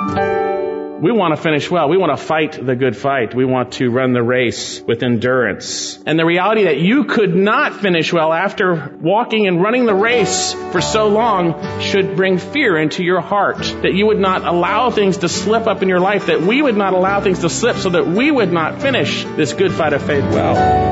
We want to finish well. We want to fight the good fight. We want to run the race with endurance. And the reality that you could not finish well after walking and running the race for so long should bring fear into your heart. That you would not allow things to slip up in your life. That we would not allow things to slip so that we would not finish this good fight of faith well.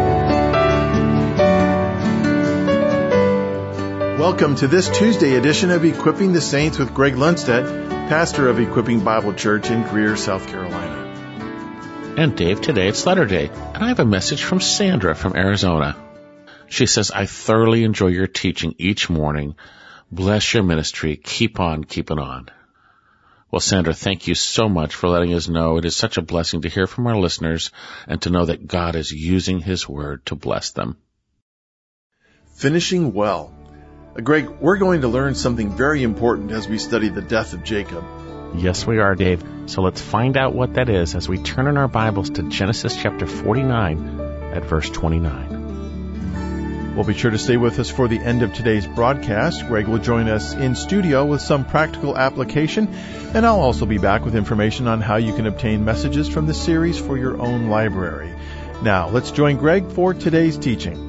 Welcome to this Tuesday edition of Equipping the Saints with Greg Lundstedt, pastor of Equipping Bible Church in Greer, South Carolina. And Dave, today it's Letter Day, and I have a message from Sandra from Arizona. She says, I thoroughly enjoy your teaching each morning. Bless your ministry. Keep on keeping on. Well, Sandra, thank you so much for letting us know. It is such a blessing to hear from our listeners and to know that God is using His Word to bless them. Finishing well. Greg, we're going to learn something very important as we study the death of Jacob. Yes, we are, Dave. So let's find out what that is as we turn in our Bibles to Genesis chapter 49 at verse 29. Well, be sure to stay with us for the end of today's broadcast. Greg will join us in studio with some practical application, and I'll also be back with information on how you can obtain messages from the series for your own library. Now, let's join Greg for today's teaching.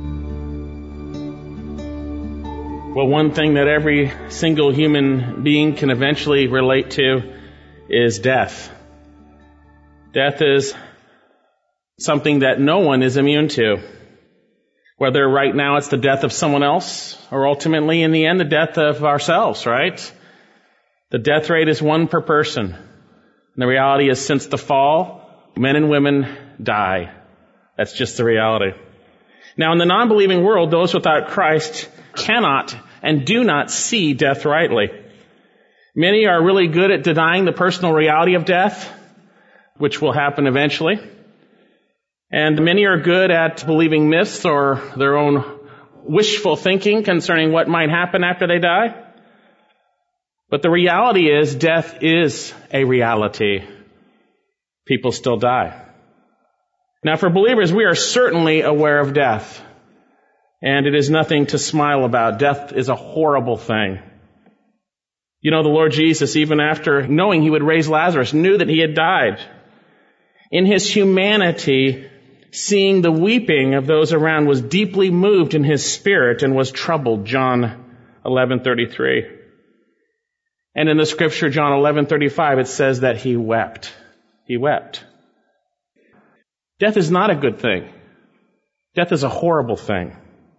Well, one thing that every single human being can eventually relate to is death. Death is something that no one is immune to. Whether right now it's the death of someone else, or ultimately in the end the death of ourselves, right? The death rate is 1 per person. And the reality is, since the fall, men and women die. That's just the reality. Now, in the non-believing world, those without Christ cannot and do not see death rightly. Many are really good at denying the personal reality of death, which will happen eventually. And many are good at believing myths or their own wishful thinking concerning what might happen after they die. But the reality is, death is a reality. People still die. Now, for believers, we are certainly aware of death. And it is nothing to smile about. Death is a horrible thing. You know, the Lord Jesus, even after knowing He would raise Lazarus, knew that he had died. In His humanity, seeing the weeping of those around, was deeply moved in His spirit and was troubled. John 11:33. And in the scripture, John 11:35, it says that He wept. He wept. Death is not a good thing. Death is a horrible thing.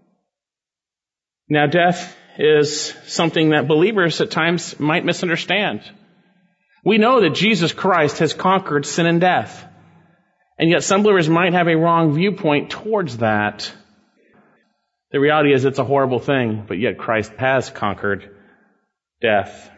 Now, death is something that believers at times might misunderstand. We know that Jesus Christ has conquered sin and death. And yet some believers might have a wrong viewpoint towards that. The reality is it's a horrible thing, but yet Christ has conquered death.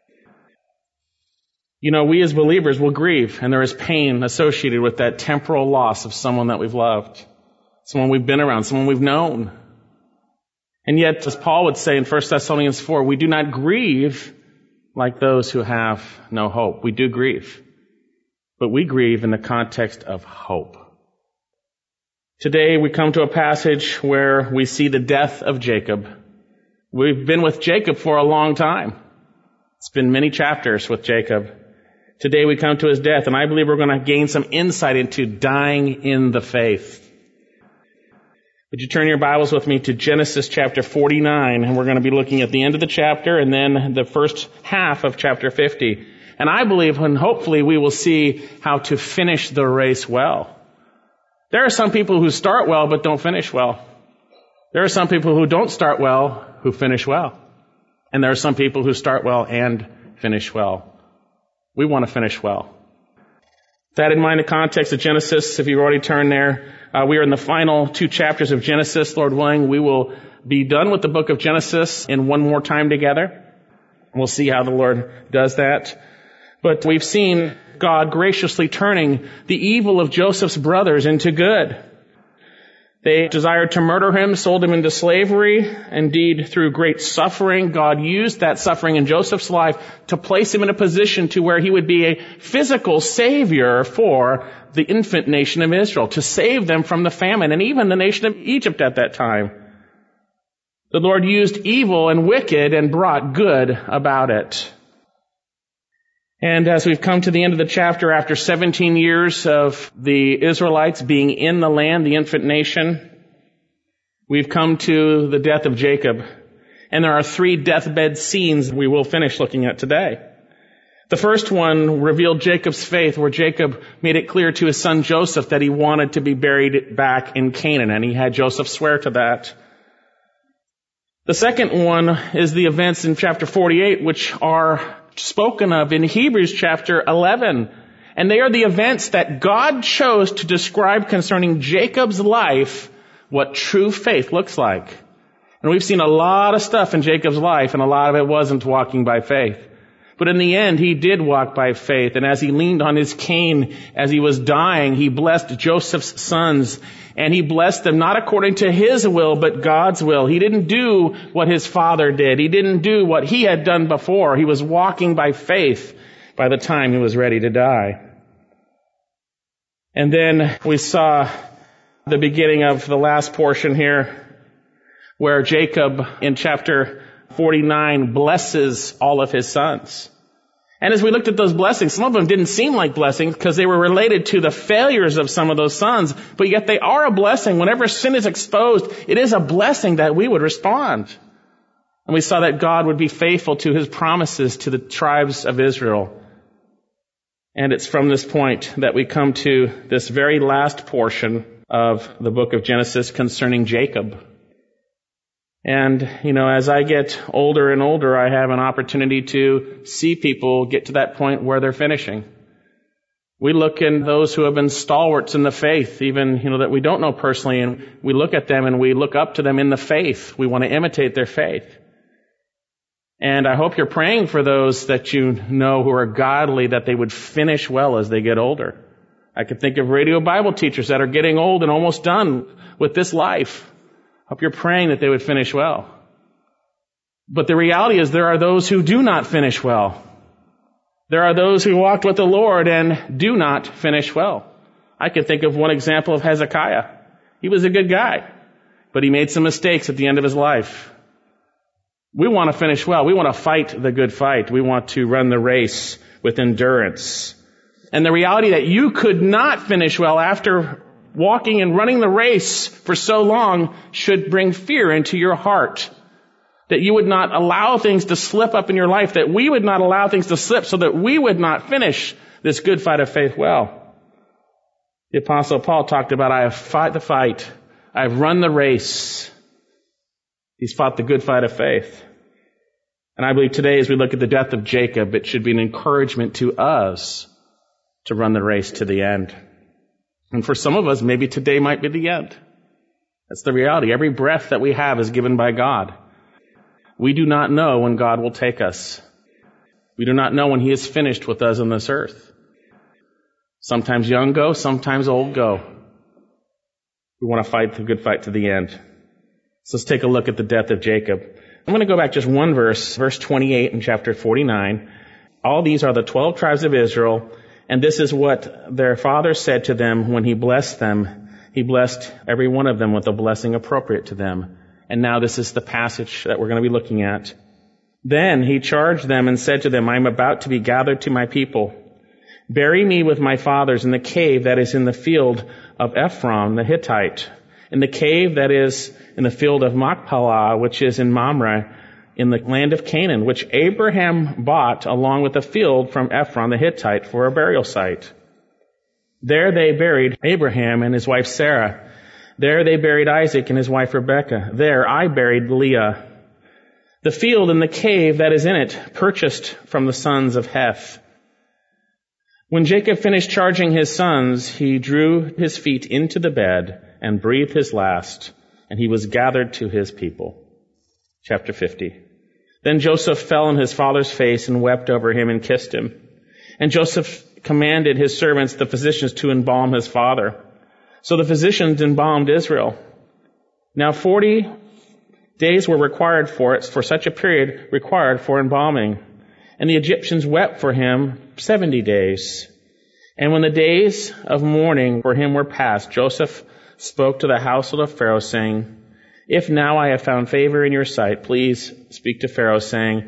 You know, we as believers will grieve, and there is pain associated with that temporal loss of someone that we've loved, someone we've been around, someone we've known. And yet, as Paul would say in 1 Thessalonians 4, we do not grieve like those who have no hope. We do grieve, but we grieve in the context of hope. Today, we come to a passage where we see the death of Jacob. We've been with Jacob for a long time. It's been many chapters with Jacob. Today, we come to his death, and I believe we're going to gain some insight into dying in the faith. Would you turn your Bibles with me to Genesis chapter 49, and we're going to be looking at the end of the chapter and then the first half of chapter 50. And I believe, and hopefully we will see how to finish the race well. There are some people who start well but don't finish well. There are some people who don't start well who finish well. And there are some people who start well and finish well. We want to finish well. With that in mind, the context of Genesis, if you've already turned there, we are in the final 2 chapters of Genesis. Lord willing, we will be done with the book of Genesis in one more time together. We'll see how the Lord does that. But we've seen God graciously turning the evil of Joseph's brothers into good. They desired to murder him, sold him into slavery. Indeed, through great suffering, God used that suffering in Joseph's life to place him in a position to where he would be a physical savior for the infant nation of Israel, to save them from the famine, and even the nation of Egypt at that time. The Lord used evil and wicked and brought good about it. And as we've come to the end of the chapter, after 17 years of the Israelites being in the land, the infant nation, we've come to the death of Jacob. And there are 3 deathbed scenes we will finish looking at today. The first one revealed Jacob's faith, where Jacob made it clear to his son Joseph that he wanted to be buried back in Canaan, and he had Joseph swear to that. The second one is the events in chapter 48, which are spoken of in Hebrews chapter 11. And they are the events that God chose to describe concerning Jacob's life, what true faith looks like. And we've seen a lot of stuff in Jacob's life, and a lot of it wasn't walking by faith. But in the end, he did walk by faith. And as he leaned on his cane as he was dying, he blessed Joseph's sons. And he blessed them not according to his will, but God's will. He didn't do what his father did. He didn't do what he had done before. He was walking by faith by the time he was ready to die. And then we saw the beginning of the last portion here, where Jacob in chapter 49 blesses all of his sons. And as we looked at those blessings, some of them didn't seem like blessings because they were related to the failures of some of those sons, but yet they are a blessing. Whenever sin is exposed, it is a blessing that we would respond. And we saw that God would be faithful to his promises to the tribes of Israel. And it's from this point that we come to this very last portion of the book of Genesis concerning Jacob. And, as I get older and older, I have an opportunity to see people get to that point where they're finishing. We look in those who have been stalwarts in the faith, even, that we don't know personally, and we look at them and we look up to them in the faith. We want to imitate their faith. And I hope you're praying for those that you know who are godly, that they would finish well as they get older. I could think of radio Bible teachers that are getting old and almost done with this life. Hope you're praying that they would finish well. But the reality is there are those who do not finish well. There are those who walked with the Lord and do not finish well. I can think of one example of Hezekiah. He was a good guy, but he made some mistakes at the end of his life. We want to finish well. We want to fight the good fight. We want to run the race with endurance. And the reality that you could not finish well after walking and running the race for so long should bring fear into your heart. That you would not allow things to slip up in your life, that we would not allow things to slip so that we would not finish this good fight of faith well. The Apostle Paul talked about, I have fought the fight. I have run the race. He's fought the good fight of faith. And I believe today as we look at the death of Jacob, it should be an encouragement to us to run the race to the end. And for some of us, maybe today might be the end. That's the reality. Every breath that we have is given by God. We do not know when God will take us. We do not know when he is finished with us on this earth. Sometimes young go, sometimes old go. We want to fight the good fight to the end. So let's take a look at the death of Jacob. I'm going to go back just one verse 28 in chapter 49. All these are the 12 tribes of Israel. And this is what their father said to them when he blessed them. He blessed every one of them with a blessing appropriate to them. And now this is the passage that we're going to be looking at. Then he charged them and said to them, I am about to be gathered to my people. Bury me with my fathers in the cave that is in the field of Ephron the Hittite, in the cave that is in the field of Machpelah, which is in Mamre, in the land of Canaan, which Abraham bought along with a field from Ephron the Hittite for a burial site. There they buried Abraham and his wife Sarah. There they buried Isaac and his wife Rebekah. There I buried Leah. The field and the cave that is in it purchased from the sons of Heth. When Jacob finished charging his sons, he drew his feet into the bed and breathed his last, and he was gathered to his people. Chapter 50. Then Joseph fell on his father's face and wept over him and kissed him. And Joseph commanded his servants, the physicians, to embalm his father. So the physicians embalmed Israel. Now 40 days were required for it, for such a period required for embalming. And the Egyptians wept for him 70 days. And when the days of mourning for him were past, Joseph spoke to the household of Pharaoh, saying, If now I have found favor in your sight, please speak to Pharaoh, saying,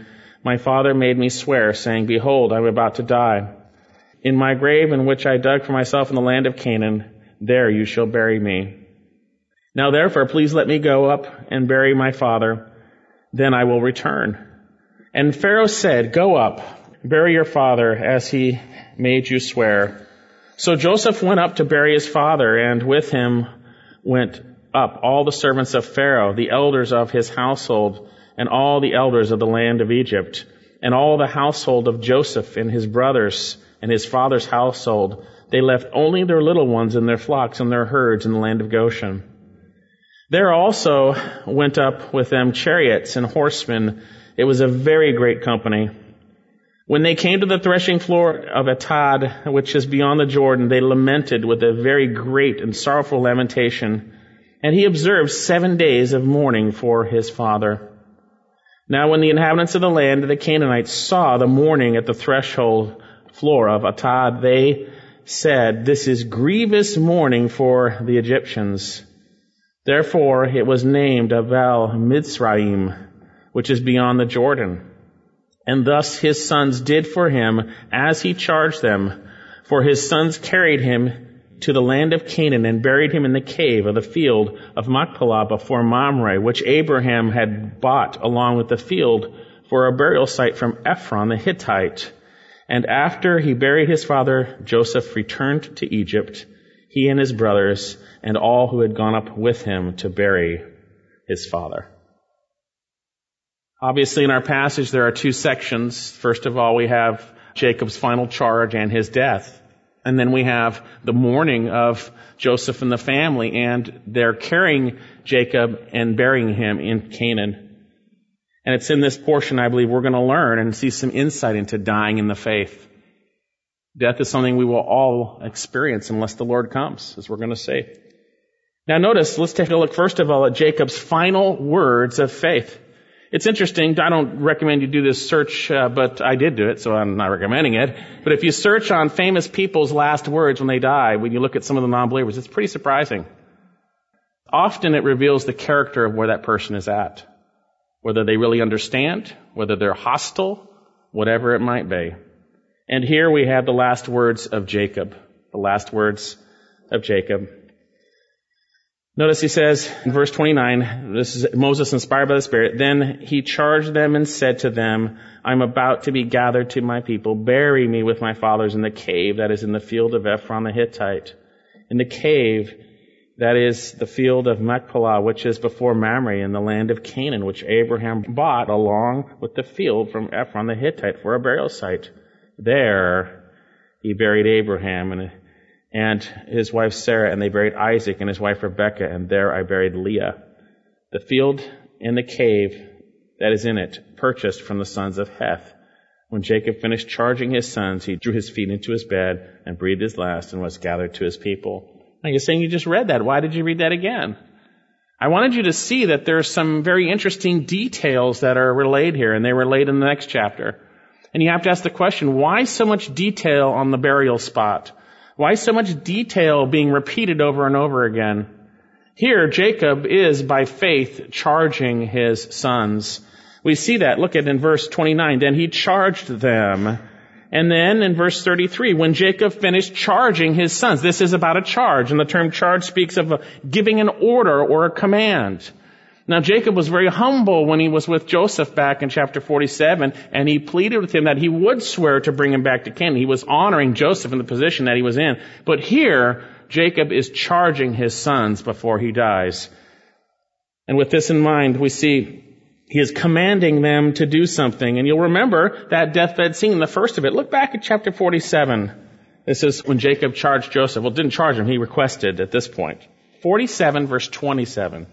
my father made me swear, saying, Behold, I am about to die. In my grave in which I dug for myself in the land of Canaan, there you shall bury me. Now therefore, please let me go up and bury my father, then I will return. And Pharaoh said, Go up, bury your father, as he made you swear. So Joseph went up to bury his father, and with him went up all the servants of Pharaoh, the elders of his household, and all the elders of the land of Egypt, and all the household of Joseph and his brothers and his father's household. They left only their little ones and their flocks and their herds in the land of Goshen. There also went up with them chariots and horsemen. It was a very great company. When they came to the threshing floor of Atad, which is beyond the Jordan, they lamented with a very great and sorrowful lamentation. And he observed 7 days of mourning for his father. Now when the inhabitants of the land of the Canaanites saw the mourning at the threshold floor of Atad, they said, This is grievous mourning for the Egyptians. Therefore it was named Abel Mitzrayim, which is beyond the Jordan. And thus his sons did for him as he charged them. For his sons carried him to the land of Canaan and buried him in the cave of the field of Machpelah before Mamre, which Abraham had bought along with the field for a burial site from Ephron the Hittite. And after he buried his father, Joseph returned to Egypt, he and his brothers, and all who had gone up with him to bury his father. Obviously, in our passage, there are two sections. First of all, we have Jacob's final charge and his death. And then we have the mourning of Joseph and the family, and they're carrying Jacob and burying him in Canaan. And it's in this portion, I believe, we're going to learn and see some insight into dying in the faith. Death is something we will all experience unless the Lord comes, as we're going to see. Now notice, let's take a look first of all at Jacob's final words of faith. It's interesting. I don't recommend you do this search, but I did do it, so I'm not recommending it. But if you search on famous people's last words when they die, when you look at some of the non-believers, it's pretty surprising. Often it reveals the character of where that person is at. Whether they really understand, whether they're hostile, whatever it might be. And here we have the last words of Jacob. The last words of Jacob. Notice he says in verse 29, this is Moses inspired by the Spirit, Then he charged them and said to them, I'm about to be gathered to my people. Bury me with my fathers in the cave that is in the field of Ephron the Hittite. In the cave that is the field of Machpelah, which is before Mamre in the land of Canaan, which Abraham bought along with the field from Ephron the Hittite for a burial site. There he buried Abraham and his wife Sarah, and they buried Isaac and his wife Rebekah, and there I buried Leah. The field and the cave that is in it, purchased from the sons of Heth. When Jacob finished charging his sons, he drew his feet into his bed and breathed his last and was gathered to his people. Now you're saying you just read that. Why did you read that again? I wanted you to see that there's some very interesting details that are relayed here, and they relate in the next chapter. And you have to ask the question, why so much detail on the burial spot? Why so much detail being repeated over and over again? Here, Jacob is, by faith, charging his sons. We see that. Look at in verse 29. Then he charged them. And then in verse 33, when Jacob finished charging his sons, this is about a charge, and the term charge speaks of giving an order or a command. Now Jacob was very humble when he was with Joseph back in chapter 47, and he pleaded with him that he would swear to bring him back to Canaan. He was honoring Joseph in the position that he was in. But here, Jacob is charging his sons before he dies. And with this in mind, we see he is commanding them to do something. And you'll remember that deathbed scene, the first of it. Look back at chapter 47. This is when Jacob charged Joseph. Well, didn't charge him. He requested at this point. 47 verse 27.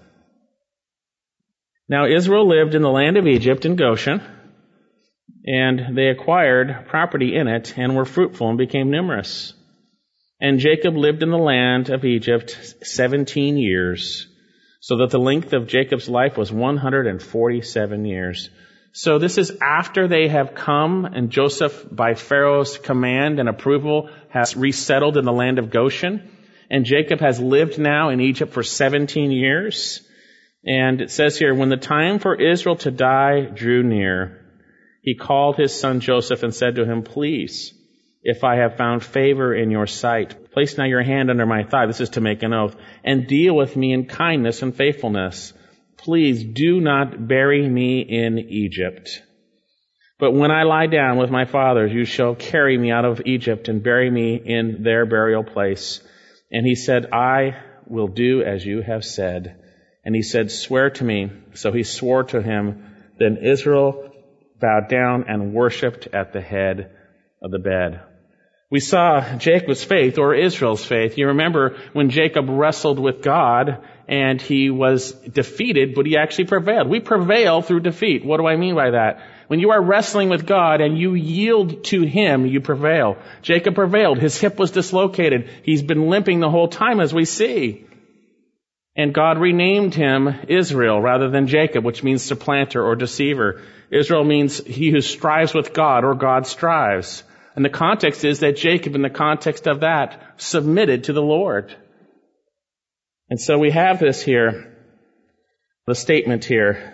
Now Israel lived in the land of Egypt in Goshen, and they acquired property in it and were fruitful and became numerous. And Jacob lived in the land of Egypt 17 years, so that the length of Jacob's life was 147 years. So this is after they have come, and Joseph, by Pharaoh's command and approval, has resettled in the land of Goshen. And Jacob has lived now in Egypt for 17 years. And it says here, when the time for Israel to die drew near, he called his son Joseph and said to him, "Please, if I have found favor in your sight, place now your hand under my thigh," this is to make an oath, "and deal with me in kindness and faithfulness. Please do not bury me in Egypt. But when I lie down with my fathers, you shall carry me out of Egypt and bury me in their burial place." And he said, "I will do as you have said." And he said, "Swear to me." So he swore to him. Then Israel bowed down and worshipped at the head of the bed. We saw Jacob's faith, or Israel's faith. You remember when Jacob wrestled with God and he was defeated, but he actually prevailed. We prevail through defeat. What do I mean by that? When you are wrestling with God and you yield to Him, you prevail. Jacob prevailed. His hip was dislocated. He's been limping the whole time, as we see. And God renamed him Israel rather than Jacob, which means supplanter or deceiver. Israel means he who strives with God, or God strives. And the context is that Jacob, in the context of that, submitted to the Lord. And so we have this here, the statement here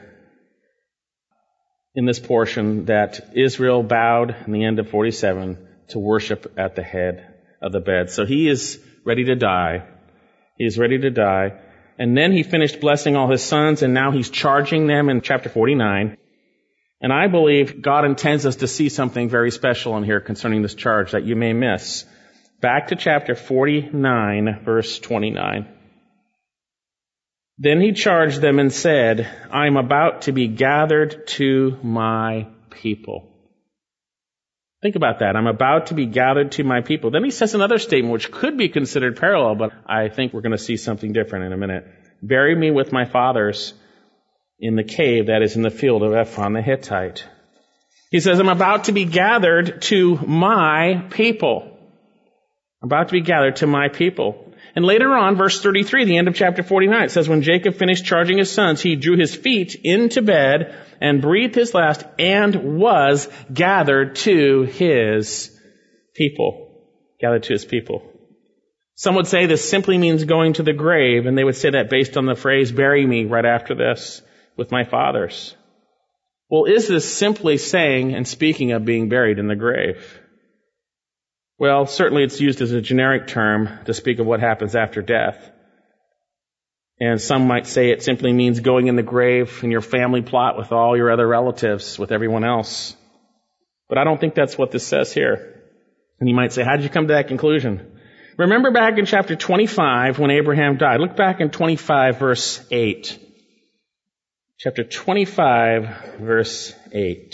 in this portion that Israel bowed in the end of 47 to worship at the head of the bed. So he is ready to die. He is ready to die. And then he finished blessing all his sons, and now he's charging them in chapter 49. And I believe God intends us to see something very special in here concerning this charge that you may miss. Back to chapter 49, verse 29. Then he charged them and said, "I am about to be gathered to my people." Think about that. I'm about to be gathered to my people. Then he says another statement which could be considered parallel, but I think we're going to see something different in a minute. "Bury me with my fathers in the cave that is in the field of Ephron the Hittite." He says, I'm about to be gathered to my people. I'm about to be gathered to my people. And later on, verse 33, the end of chapter 49, it says, when Jacob finished charging his sons, he drew his feet into bed and breathed his last and was gathered to his people. Gathered to his people. Some would say this simply means going to the grave, and they would say that based on the phrase, "Bury me right after this with my fathers." Well, is this simply saying and speaking of being buried in the grave? Well, certainly it's used as a generic term to speak of what happens after death. And some might say it simply means going in the grave in your family plot with all your other relatives, with everyone else. But I don't think that's what this says here. And you might say, how did you come to that conclusion? Remember back in chapter 25 when Abraham died. Look back in 25 verse 8. Chapter 25 verse 8.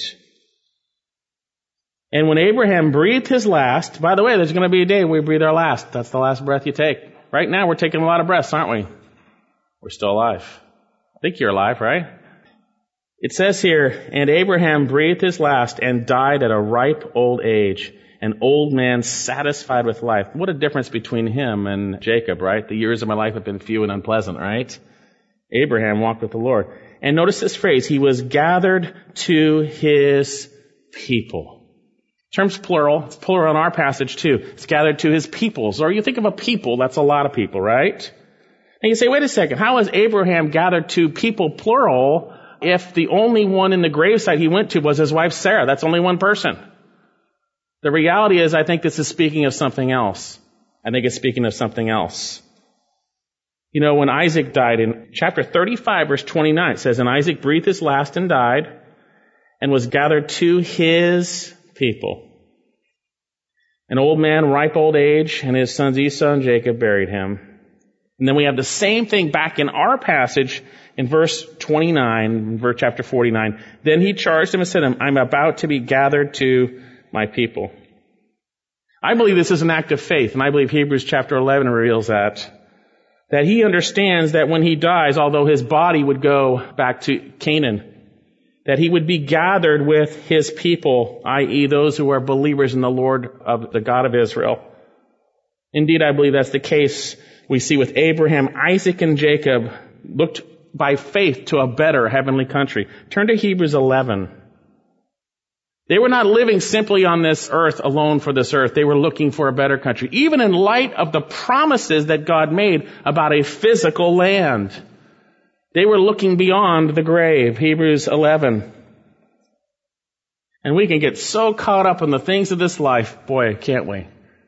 And when Abraham breathed his last, by the way, there's going to be a day where we breathe our last. That's the last breath you take. Right now we're taking a lot of breaths, aren't we? We're still alive. I think you're alive, right? It says here, and Abraham breathed his last and died at a ripe old age, an old man satisfied with life. What a difference between him and Jacob, right? The years of my life have been few and unpleasant, right? Abraham walked with the Lord. And notice this phrase, he was gathered to his people. Term's plural. It's plural in our passage too. It's gathered to his peoples. Or you think of a people, that's a lot of people, right? And you say, wait a second, how is Abraham gathered to people, plural, if the only one in the gravesite he went to was his wife Sarah? That's only one person. The reality is, I think this is speaking of something else. I think it's speaking of something else. You know, when Isaac died in chapter 35, verse 29, it says, and Isaac breathed his last and died and was gathered to his people. An old man, ripe old age, and his sons Esau and Jacob buried him. And then we have the same thing back in our passage in verse 29, verse chapter 49. Then he charged him and said, I'm about to be gathered to my people. I believe this is an act of faith, and I believe Hebrews chapter 11 reveals that he understands that when he dies, although his body would go back to Canaan, that he would be gathered with his people, i.e. those who are believers in the Lord of the God of Israel. Indeed, I believe that's the case we see with Abraham, Isaac, and Jacob looked by faith to a better heavenly country. Turn to Hebrews 11. They were not living simply on this earth alone for this earth. They were looking for a better country, even in light of the promises that God made about a physical land. They were looking beyond the grave. Hebrews 11. And we can get so caught up in the things of this life, boy, can't we?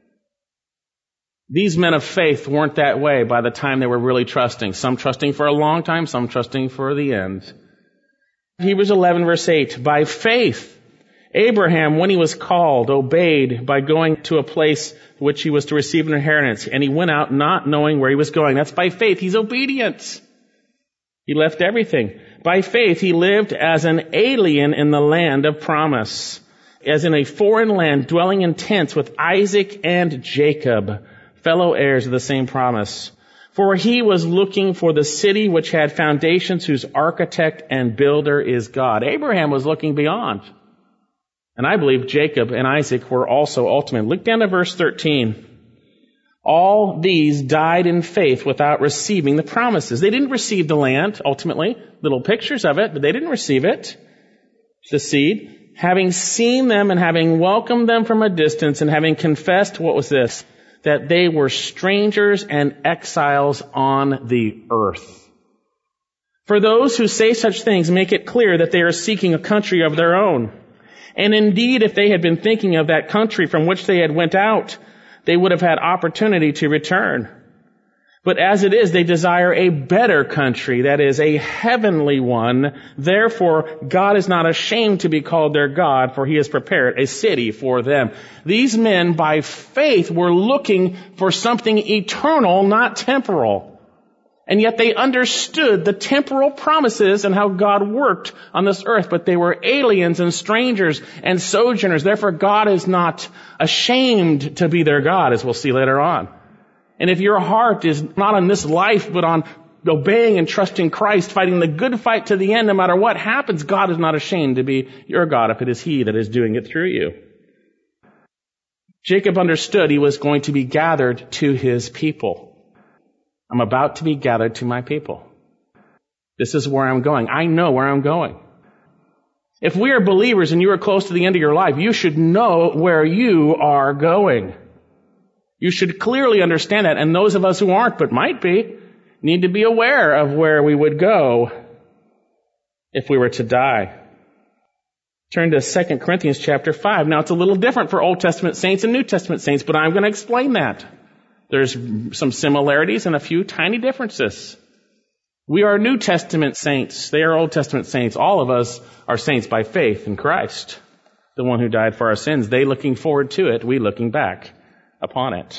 These men of faith weren't that way by the time they were really trusting. Some trusting for a long time, some trusting for the end. Hebrews 11, verse 8, by faith, Abraham, when he was called, obeyed by going to a place which he was to receive an inheritance, and he went out not knowing where he was going. That's by faith. He's obedient. He left everything. By faith, he lived as an alien in the land of promise, as in a foreign land, dwelling in tents with Isaac and Jacob, fellow heirs of the same promise. For he was looking for the city which had foundations, whose architect and builder is God. Abraham was looking beyond. And I believe Jacob and Isaac were also ultimate. Look down to verse 13. All these died in faith without receiving the promises. They didn't receive the land, ultimately. Little pictures of it, but they didn't receive it. The seed. Having seen them and having welcomed them from a distance and having confessed, what was this? That they were strangers and exiles on the earth. For those who say such things make it clear that they are seeking a country of their own. And indeed, if they had been thinking of that country from which they had went out, they would have had opportunity to return. But as it is, they desire a better country, that is, a heavenly one. Therefore, God is not ashamed to be called their God, for he has prepared a city for them. These men, by faith, were looking for something eternal, not temporal. And yet they understood the temporal promises and how God worked on this earth, but they were aliens and strangers and sojourners. Therefore, God is not ashamed to be their God, as we'll see later on. And if your heart is not on this life, but on obeying and trusting Christ, fighting the good fight to the end, no matter what happens, God is not ashamed to be your God if it is he that is doing it through you. Jacob understood he was going to be gathered to his people. I'm about to be gathered to my people. This is where I'm going. I know where I'm going. If we are believers and you are close to the end of your life, you should know where you are going. You should clearly understand that. And those of us who aren't, but might be, need to be aware of where we would go if we were to die. Turn to 2 Corinthians chapter 5. Now, it's a little different for Old Testament saints and New Testament saints, but I'm going to explain that. There's some similarities and a few tiny differences. We are New Testament saints. They are Old Testament saints. All of us are saints by faith in Christ, the one who died for our sins. They looking forward to it, we looking back upon it.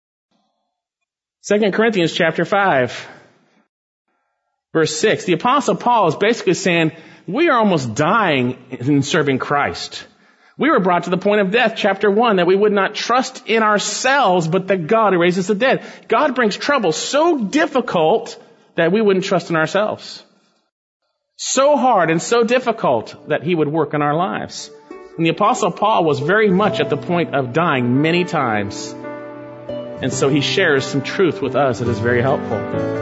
2 Corinthians chapter 5, verse 6. The Apostle Paul is basically saying, we are almost dying in serving Christ. We were brought to the point of death, chapter 1, that we would not trust in ourselves, but that God who raises the dead. God brings trouble so difficult that we wouldn't trust in ourselves. So hard and so difficult that he would work in our lives. And the Apostle Paul was very much at the point of dying many times. And so he shares some truth with us that is very helpful.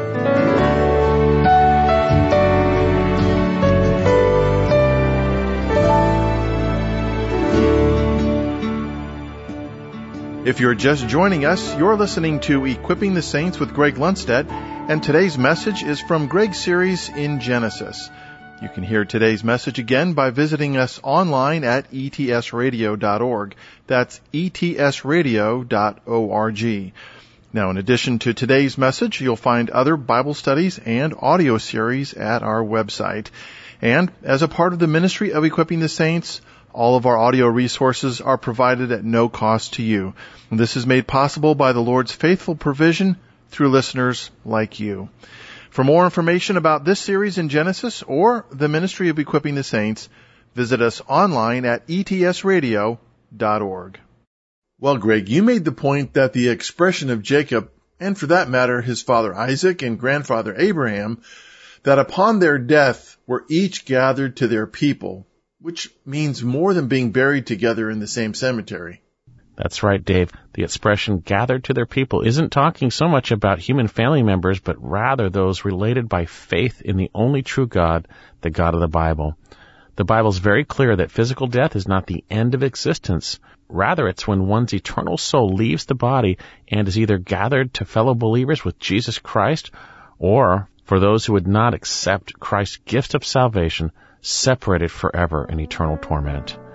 If you're just joining us, you're listening to Equipping the Saints with Greg Lundstedt, and today's message is from Greg's series in Genesis. You can hear today's message again by visiting us online at etsradio.org. That's etsradio.org. Now, in addition to today's message, you'll find other Bible studies and audio series at our website. And as a part of the ministry of Equipping the Saints, all of our audio resources are provided at no cost to you. And this is made possible by the Lord's faithful provision through listeners like you. For more information about this series in Genesis or the ministry of Equipping the Saints, visit us online at etsradio.org. Well, Greg, you made the point that the expression of Jacob, and for that matter his father Isaac and grandfather Abraham, that upon their death were each gathered to their people, which means more than being buried together in the same cemetery. That's right, Dave. The expression gathered to their people isn't talking so much about human family members, but rather those related by faith in the only true God, the God of the Bible. The Bible's very clear that physical death is not the end of existence. Rather, it's when one's eternal soul leaves the body and is either gathered to fellow believers with Jesus Christ, or, for those who would not accept Christ's gift of salvation, separated forever in eternal torment.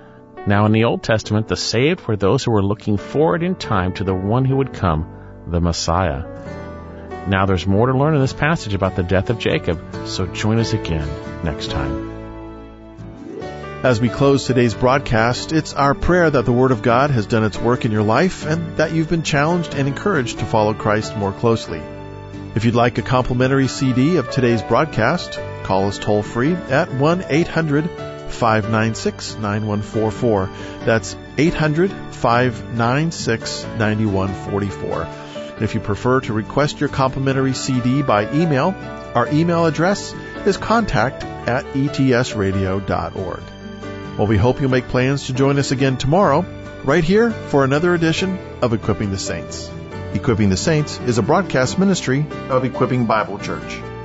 Now in the Old Testament, the saved were those who were looking forward in time to the one who would come, the Messiah. Now there's more to learn in this passage about the death of Jacob, so join us again next time. As we close today's broadcast, it's our prayer that the Word of God has done its work in your life and that you've been challenged and encouraged to follow Christ more closely. If you'd like a complimentary CD of today's broadcast, call us toll-free at 1-800-596-9144. That's 800-596-9144. And if you prefer to request your complimentary CD by email, our email address is contact@etsradio.org. Well, we hope you'll make plans to join us again tomorrow, right here for another edition of Equipping the Saints. Equipping the Saints is a broadcast ministry of Equipping Bible Church.